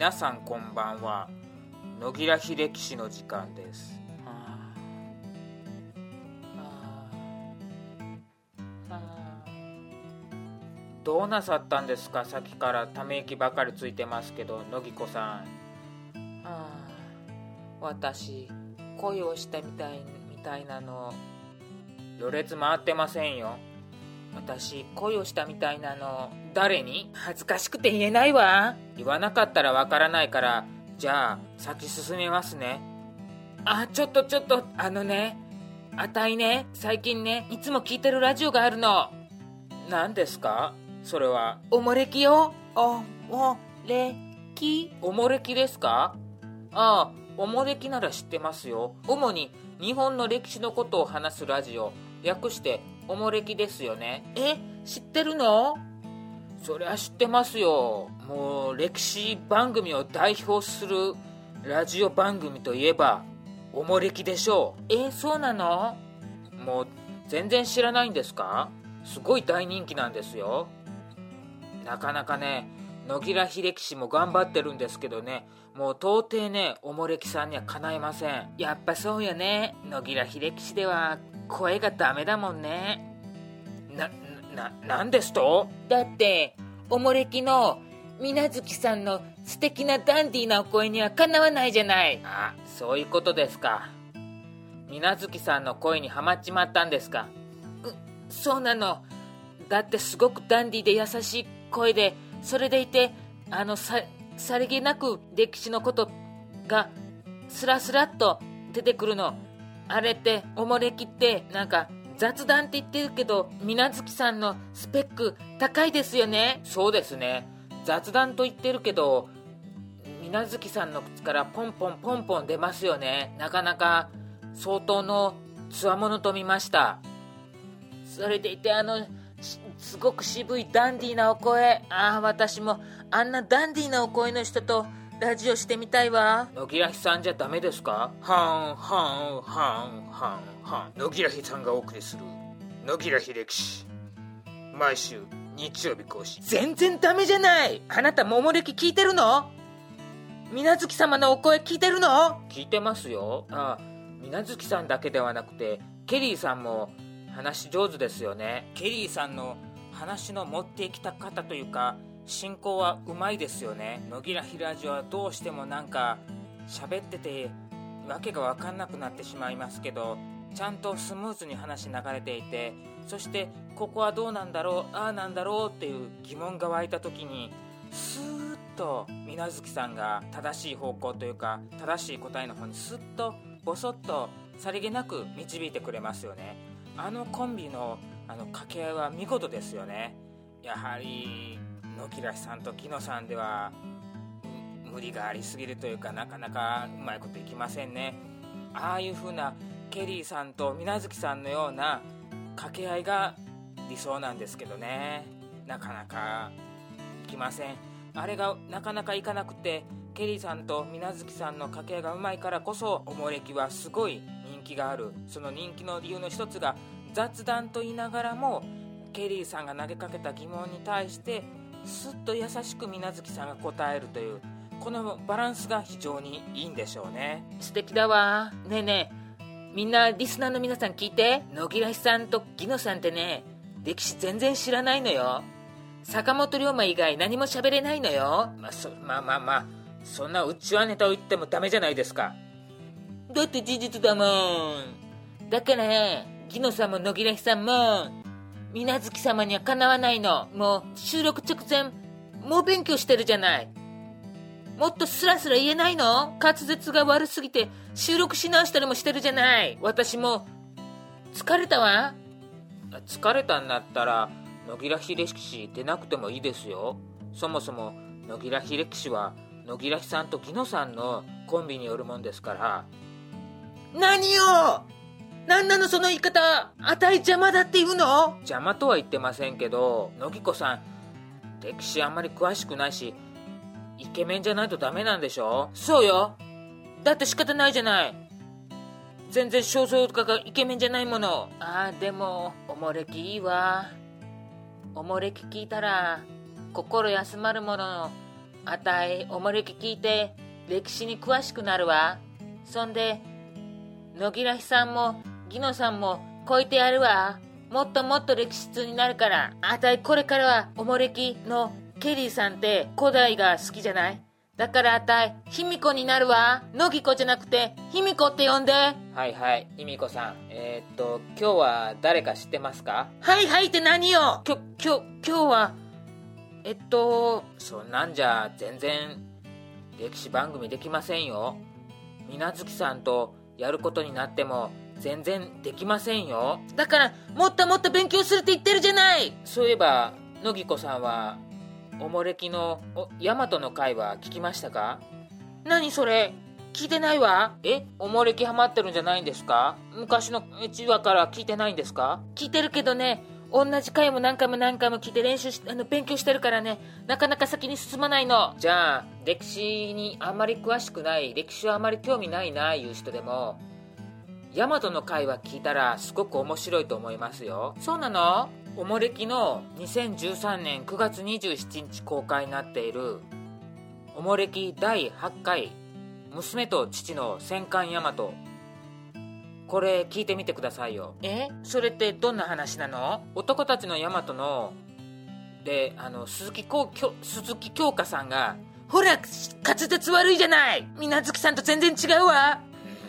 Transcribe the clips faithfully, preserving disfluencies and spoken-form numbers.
皆さんこんばんは。野木良秀樹氏の時間です。はあはあはあ、どうなさったんですか？さっきからため息ばかりついてますけど、野木子さん。はあ、私恋をしたみたいみたいなの。ろれつ回ってませんよ。私恋をしたみたいなの。誰に？恥ずかしくて言えないわ。言わなかったらわからないから、じゃあ先進めますね。あ、ちょっとちょっとあのね、あたいね、最近ね、いつも聞いてるラジオがあるの。何ですかそれは？おもれきよ。おもれき。おもれきですか？ああ、おもれきなら知ってますよ。主に日本の歴史のことを話すラジオ、略しておもれきですよね。え、知ってるの？そりゃ知ってますよ。もう歴史番組を代表するラジオ番組といえばおもれきでしょう。え、そうなの？もう全然知らないんですか？すごい大人気なんですよ。なかなかね、野木良秀樹氏も頑張ってるんですけどね、もう到底ね、おもれきさんにはかないません。やっぱそうよね。野木良秀樹氏では声がダメだもんね。な、な、なんですと？だっておもれきの水月さんの素敵なダンディーなお声にはかなわないじゃない。あ、そういうことですか。水月さんの声にはまっちまったんですか？う、そうなの。だってすごくダンディーで優しい声で、それでいてあのささりげなく歴史のことがスラスラっと出てくるの。あれっておもれきってなんか雑談って言ってるけど、水月さんのスペック高いですよね。そうですね、雑談と言ってるけど水月さんの口からポンポンポンポン出ますよね。なかなか相当の強者と見ました。それでいてあのすごく渋いダンディーなお声。ああ、私もあんなダンディーなお声の人とラジオしてみたいわ。野木良さんじゃダメですか？はんはんはんはんはん。野木良さんがお送りする野木良秀樹氏、毎週日曜日更新。全然ダメじゃない。あなたももれき聞いてるの？水月様のお声聞いてるの？聞いてますよ。ああ、水月さんだけではなくてケリーさんも話上手ですよね。ケリーさんの話の持ってきた方というか進行はうまいですよね。野木良ラジオはどうしてもなんか喋っててわけが分かんなくなってしまいますけど、ちゃんとスムーズに話流れていて、そしてここはどうなんだろう、ああなんだろうっていう疑問が湧いた時にスーッと水月さんが正しい方向というか正しい答えの方にスッとボソッとさりげなく導いてくれますよね。あのコンビのあの掛け合いは見事ですよね。やはり野木良さんと木野さんでは無理がありすぎるというか、なかなかうまいこといきませんね。ああいう風なケリーさんと水月さんのような掛け合いが理想なんですけどね、なかなかいきません。あれがなかなかいかなくて、ケリーさんと水月さんの掛け合いがうまいからこそおもれきはすごい人気がある。その人気の理由の一つが雑談と言いながらもケリーさんが投げかけた疑問に対してすっと優しく水月さんが答えるという、このバランスが非常にいいんでしょうね。素敵だわ。ねえねえ、みんなリスナーの皆さん聞いて。野木良さんと木野さんってね、歴史全然知らないのよ。坂本龍馬以外何も喋れないのよ。まあ、そまあまあまあそんなうちわネタを言ってもダメじゃないですか。だって事実だもん。だから木野さんも野木良さんも水月様にはかなわないの。もう収録直前猛勉強してるじゃない。もっとスラスラ言えないの？滑舌が悪すぎて収録し直したりもしてるじゃない。私も疲れたわ。疲れたんだったら野木良秀樹氏出なくてもいいですよ。そもそも野木良秀樹氏は野木良さんと木野さんのコンビによるもんですから。何よ、何なのその言い方。あたい邪魔だって言うの？邪魔とは言ってませんけど、野木子さん歴史あんまり詳しくないしイケメンじゃないとダメなんでしょ？そうよ。だって仕方ないじゃない。全然肖像画がイケメンじゃないもの。あーでもおもれきいいわ。おもれき聞いたら心休まるもの。 あたいおもれき聞いて歴史に詳しくなるわ。そんで野木らひさんもギノさんもこいてやるわ。もっともっと歴史通になるから。あたいこれからはおもれきのケリーさんって古代が好きじゃない？だからあたい卑弥呼になるわ。乃木子じゃなくて卑弥呼って呼んで。はいはい、卑弥呼さん。えー、っと今日は誰か知ってますか？はいはいって何よ。きょきょ今日はえっとそんなんじゃ全然歴史番組できませんよ。水無月さんとやることになっても全然できませんよ。だからもっともっと勉強するって言ってるじゃない。そういえば乃木子さんはおもれきの大和の会は聞きましたか？何それ、聞いてないわ。え、おもれきハマってるんじゃないんですか？昔のいちわから聞いてないんですか？聞いてるけどね、同じ回も何回も何回も聞いて練習しあの勉強してるからね、なかなか先に進まないの。じゃあ歴史にあんまり詳しくない、歴史はあんまり興味ないないう人でも大和の会話聞いたらすごく面白いと思いますよ。そうなの？おもれきのにせんじゅうさんねんくがつにじゅうしちにち公開になっているおもれきだいはちかい娘と父の戦艦大和、これ聞いてみてくださいよ。え？それってどんな話なの？男たちの大和のであの鈴木こう鈴木京香さんが、ほら滑舌悪いじゃない、水無月さんと全然違うわ。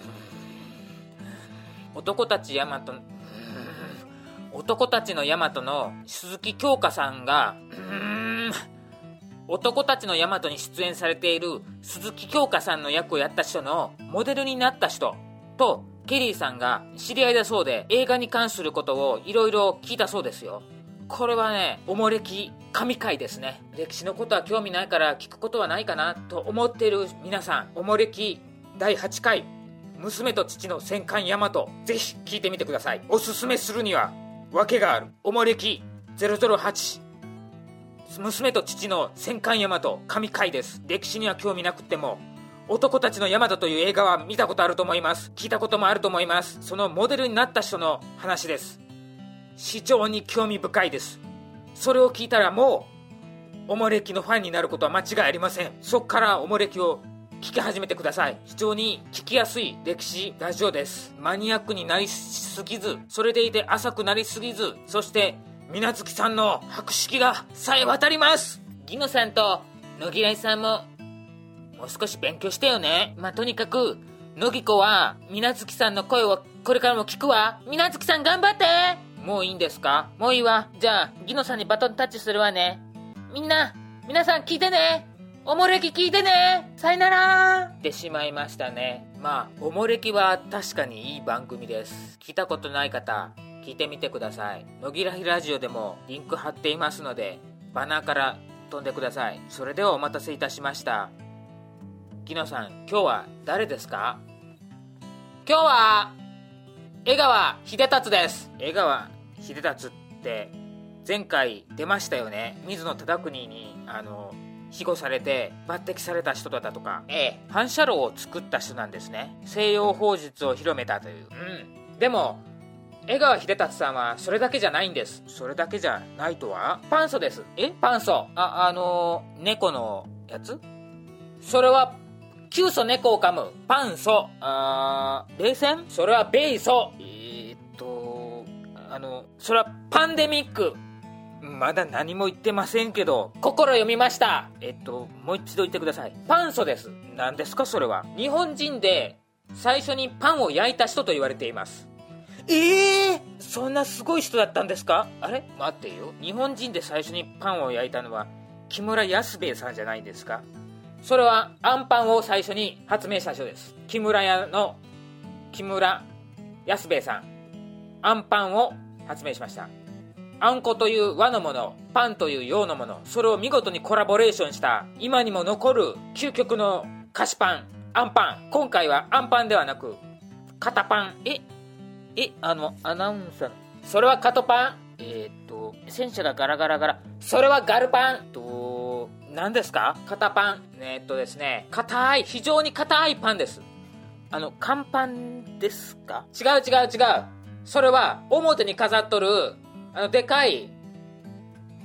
男たち大和男たちの大和の鈴木京香さんがうーん男たちの大和に出演されている鈴木京香さんの役をやった人のモデルになった人とケリーさんが知り合いだそうで、映画に関することをいろいろ聞いたそうですよ。これはね、おもれき神回ですね。歴史のことは興味ないから聞くことはないかなと思っている皆さん、おもれきだいはちかい娘と父の戦艦大和、ぜひ聞いてみてください。おすすめするには訳がある。おもれきゼロゼロはち娘と父の戦艦大和神回です。歴史には興味なくっても男たちの大和という映画は見たことあると思います。聞いたこともあると思います。そのモデルになった人の話です。非常に興味深いです。それを聞いたらもうおもれきのファンになることは間違いありません。そこからおもれきを聞き始めてください。非常に聞きやすい歴史ラジオです。マニアックになりすぎず、それでいて浅くなりすぎず、そして水無月さんの博識がさえ渡ります。ギノさんと野木らいさんももう少し勉強してよね。まあ、とにかく乃木子は水無月さんの声をこれからも聞くわ。水無月さん頑張って。もういいんですか？もういいわ。じゃあギノさんにバトンタッチするわね。みんな皆さん聞いてね。おもれき聞いてね。さよならってしまいましたね。まあおもれきは確かにいい番組です。聞いたことない方聞いてみてください。野木らひラジオでもリンク貼っていますのでバナーから飛んでください。それではお待たせいたしました。ギノさん、今日は誰ですか？今日は江川秀達です。江川秀達って前回出ましたよね。水野忠邦にあの庇護されて抜擢された人だったとか、ええ、反射炉を作った人なんですね。西洋法術を広めたという。うん。でも江川秀達さんはそれだけじゃないんです。それだけじゃないとは？パンソです。え？パンソ。あ、あのー、猫のやつ？それはキュウソ猫を噛むパンソ。あー、冷戦？それはベイソ。えーっとあのそれはパンデミック。まだ何も言ってませんけど心読みました。えっともう一度言ってください。パンソです。何ですかそれは？日本人で最初にパンを焼いた人と言われています。えー、そんなすごい人だったんですか？あれ待ってよ、日本人で最初にパンを焼いたのは木村安兵衛さんじゃないんですか？それはアンパンを最初に発明した人です。木村屋の木村安兵衛さん、アンパンを発明しました。あんこという和のもの、パンという洋のもの、それを見事にコラボレーションした今にも残る究極の菓子パン、アンパン。今回はアンパンではなく肩パン。ええあのアナウンサー、それはカトパン。えー、っと戦車がガラガラガラ、それはガルパン。と何ですか？肩パン。えー、っとですね硬い、非常に硬いパンです。あの乾パンですか？違う違う違う、それは表に飾っとるあのでかい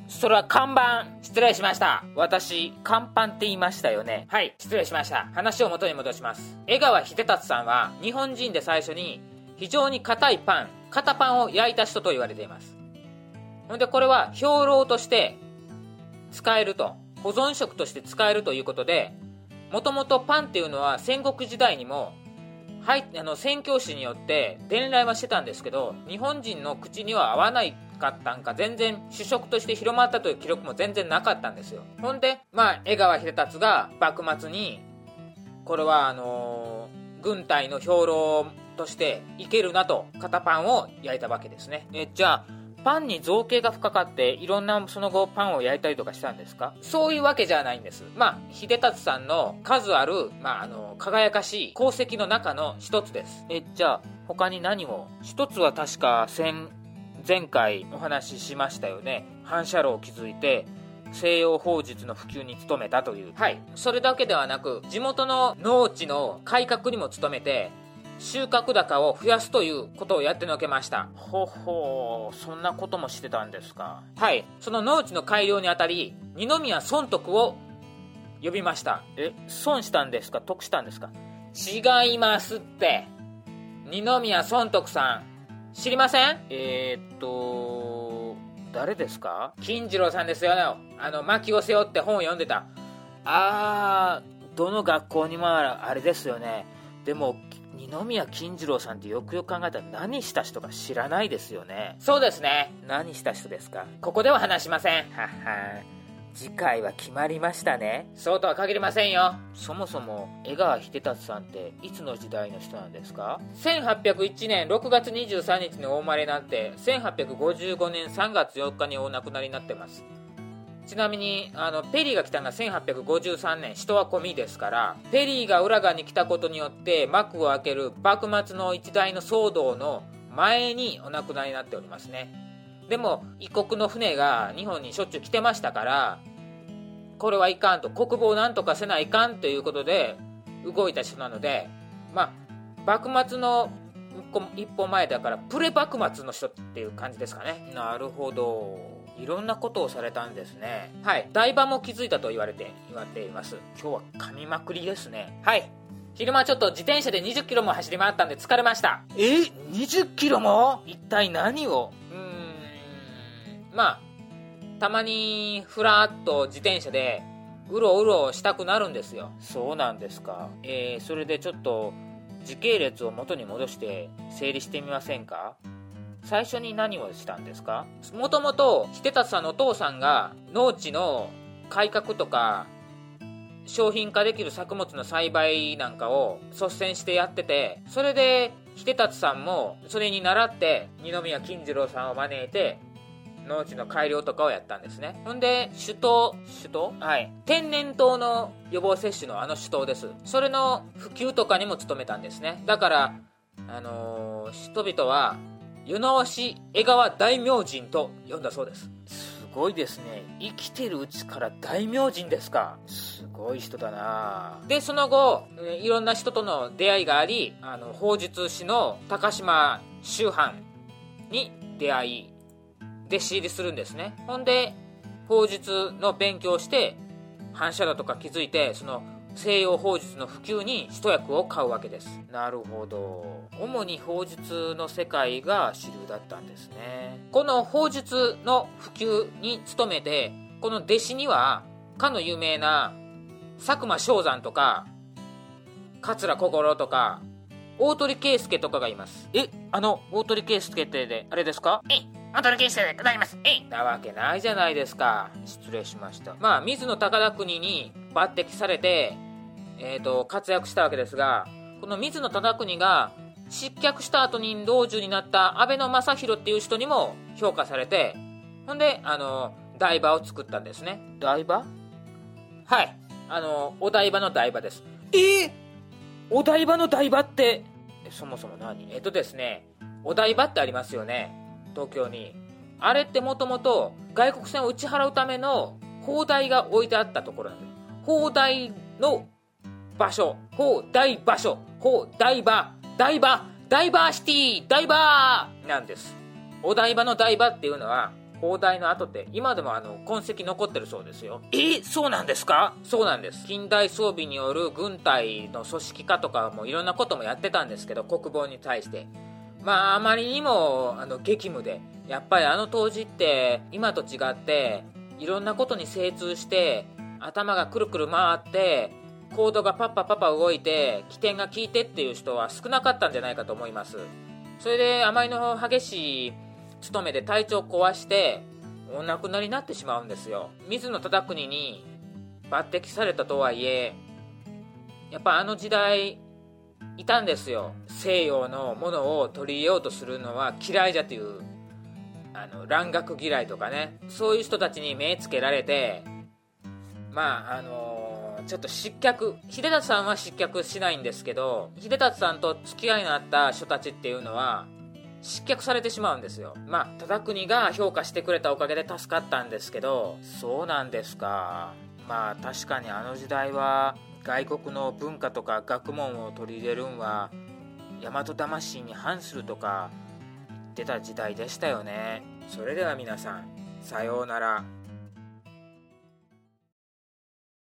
それは看板。失礼しました。私看板って言いましたよね。はい、失礼しました。話を元に戻します。江川秀達さんは日本人で最初に非常に硬いパン、硬パンを焼いた人と言われています。ほんでこれは兵糧として使えると、保存食として使えるということで、もともとパンっていうのは戦国時代にも、はい、あの宣教師によって伝来はしてたんですけど、日本人の口には合わないかったんか、全然主食として広まったという記録も全然なかったんですよ。ほんで、まあ、江川秀達が幕末にこれはあのー、軍隊の兵糧としていけるなと型パンを焼いたわけですね。えじゃあパンに造形が深かっていろんなその後パンを焼いたりとかしたんですか？そういうわけじゃないんです。まあ秀達さんの数ある、まあ、あの輝かしい功績の中の一つです。えじゃあ他に何を？一つは確か前前回お話ししましたよね。反射炉を築いて西洋法術の普及に努めたという。はい、それだけではなく地元の農地の改革にも努めて収穫高を増やすということをやってのけました。ほほう、そんなこともしてたんですか？はい、その農地の改良にあたり二宮尊徳を呼びました。え、損したんですか？得したんですか？違いますって。二宮尊徳さん知りません？えー、っと誰ですか？金次郎さんですよね。あの薪を背負って本を読んでた。あー、どの学校にもあるあれですよね。でも二宮金次郎さんってよくよく考えたら何した人か知らないですよね。そうですね。何した人ですか？ここでは話しません。はは、次回は決まりましたね。そうとは限りませんよ。そもそも江川秀達さんっていつの時代の人なんですか？せんはっぴゃくいちねんろくがつにじゅうさんにちにお生まれになってせんはっぴゃくごじゅうごねんさんがつよっかにお亡くなりになってます。ちなみにあのペリーが来たのがせんはっぴゃくごじゅうさんねん、人は込みですから、ペリーが浦賀に来たことによって幕を開ける幕末の一大の騒動の前にお亡くなりになっておりますね。でも異国の船が日本にしょっちゅう来てましたから、これはいかんと、国防をなんとかせないかんということで動いた人なので、まあ幕末の一歩前だからプレ幕末の人っていう感じですかね。なるほど、いろんなことをされたんですね。はい、台場も築いたと言われて言われています。今日は噛みまくりですね。はい、昼間ちょっと自転車でにじゅっキロも走り回ったんで疲れました。え、にじゅっキロも？一体何を？うーん、まあたまにふらっと自転車でうろうろしたくなるんですよ。そうなんですか。えー、それでちょっと時系列を元に戻して整理してみませんか？最初に何をしたんですか？もともと秀達さんのお父さんが農地の改革とか商品化できる作物の栽培なんかを率先してやってて、それで秀達さんもそれに倣って二宮金次郎さんを招いて農地の改良とかをやったんですね。ほんで酒盗酒盗はい天然痘の予防接種のあの酒盗です。それの普及とかにも努めたんですね。だからあのー、人々は湯直し江川大明神と呼んだそうです。すごいですね。生きてるうちから大明神ですか。すごい人だな。でその後いろんな人との出会いがあり、あの法術師の高島周藩に出会い弟子入りするんですね。ほんで法術の勉強して反射炉とか築いて、その西洋法術の普及に一役を買うわけです。なるほど、主に法術の世界が主流だったんですね。この法術の普及に努めて、この弟子にはかの有名な佐久間象山とか桂小五郎とか大鳥圭介とかがいます。え、あの大鳥圭介ってであれですか？え、大鳥圭介でございます。えいなわけないじゃないですか。失礼しました。まあ水野高田国に抜擢されてえー、と活躍したわけですが、この水野忠国が失脚した後に老中になった安倍正弘っていう人にも評価されて、ほんであの台場を作ったんですね。台場？はい、あのお台場の台場です。えー、お台場の台場ってそもそも何？えっとですねお台場ってありますよね、東京に。あれってもともと外国船を打ち払うための砲台が置いてあったところなんです。砲台の場所、砲台場所、砲台場、台場、ダイバーシティ、ダイバーなんです。お台場の台場っていうのは砲台の跡って今でもあの痕跡残ってるそうですよ。え、そうなんですか？そうなんです。近代装備による軍隊の組織化とかもいろんなこともやってたんですけど、国防に対してまああまりにもあの激務で、やっぱりあの当時って今と違っていろんなことに精通して頭がくるくる回ってコードがパッパパッパ動いて起点が効いてっていう人は少なかったんじゃないかと思います。それであまりの激しい勤めで体調壊してお亡くなりになってしまうんですよ。水野忠国に抜擢されたとはいえ、やっぱあの時代いたんですよ。西洋のものを取り入れようとするのは嫌いじゃというあの蘭学嫌いとかね、そういう人たちに目つけられて、まああのー、ちょっと失脚、秀達さんは失脚しないんですけど、秀達さんと付き合いのあった人たちっていうのは失脚されてしまうんですよ。まあ忠国が評価してくれたおかげで助かったんですけど。そうなんですか。まあ確かにあの時代は外国の文化とか学問を取り入れるんは大和魂に反するとか言ってた時代でしたよね。それでは皆さん、さようなら。